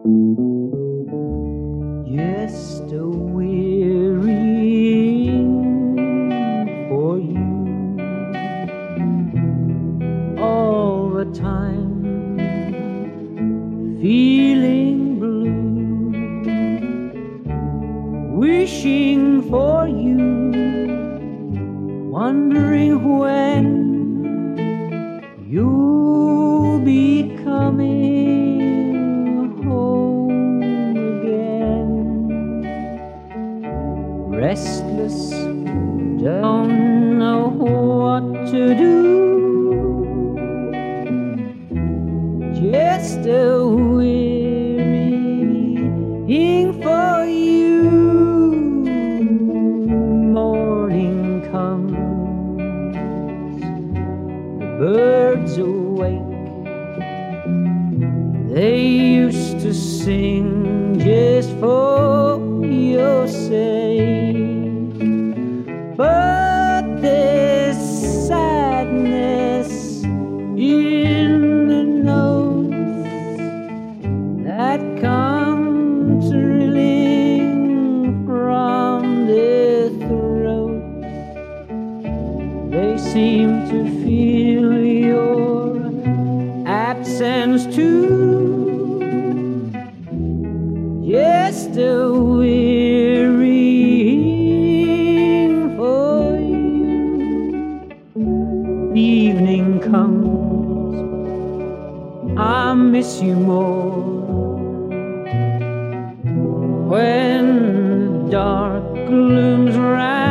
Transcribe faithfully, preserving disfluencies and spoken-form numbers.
Just a wearying for you all the time, feeling blue, wishing for you, wondering when you'll be coming home again. Restless, don't know what to do, just a wearying for you. Morning comes, the birds awake, they used to sing just for your sake. But there's sadness in the notes that come thrilling from their throats. They seem to feel your absence too, just a wearying for you. The evening comes, I miss you more, when the dark glooms round